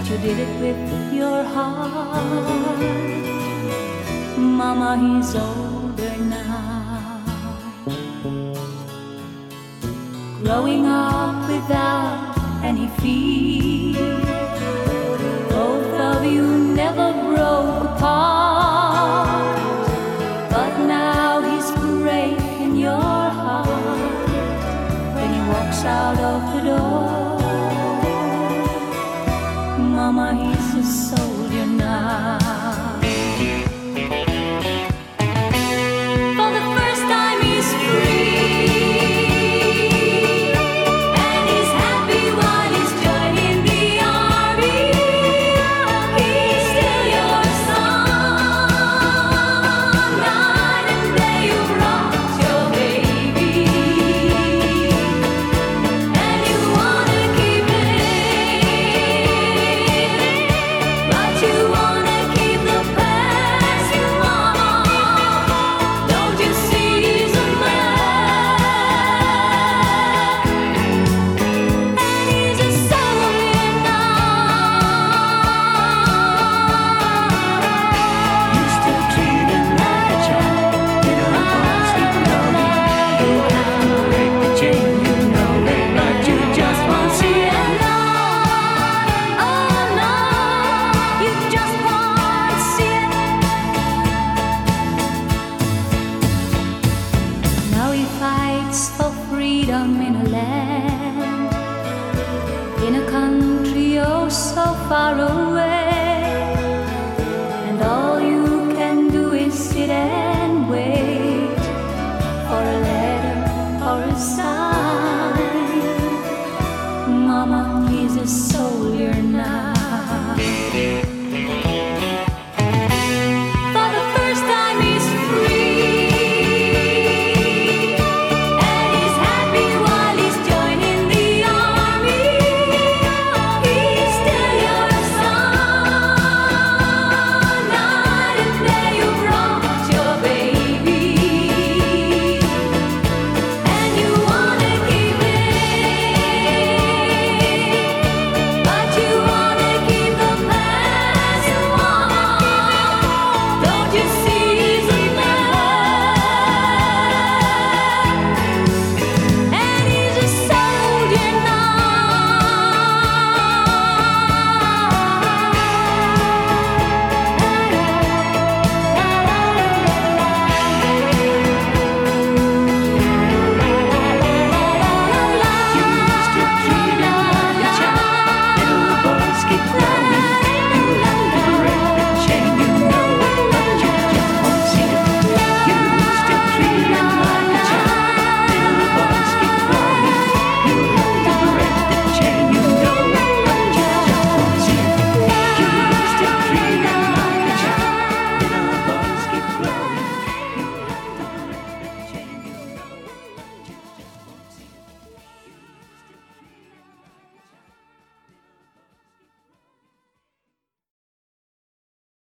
but you did it with your heart. Mama, he's older now, growing up without any fear. Both of you never broke apart, but now he's breaking your heart when he walks out of the door. Mama, he's a soldier now. For the first time he's free, and he's happy while he's joining the army. He's still your son. Night and day you've rocked your baby, and you wanna keep it, but you wanna keep the past. You wanna, don't you see he's a man, and he's a soldier now. You still treat him like a child. You don't want to love him. You have to break the chain, you know it, but you just won't see it. Oh no, you just won't see it. Now he fights for freedom in a land, in a country oh so far away, and all you can do is sit and wait for a letter or a sign. Mama, he's a soldier now.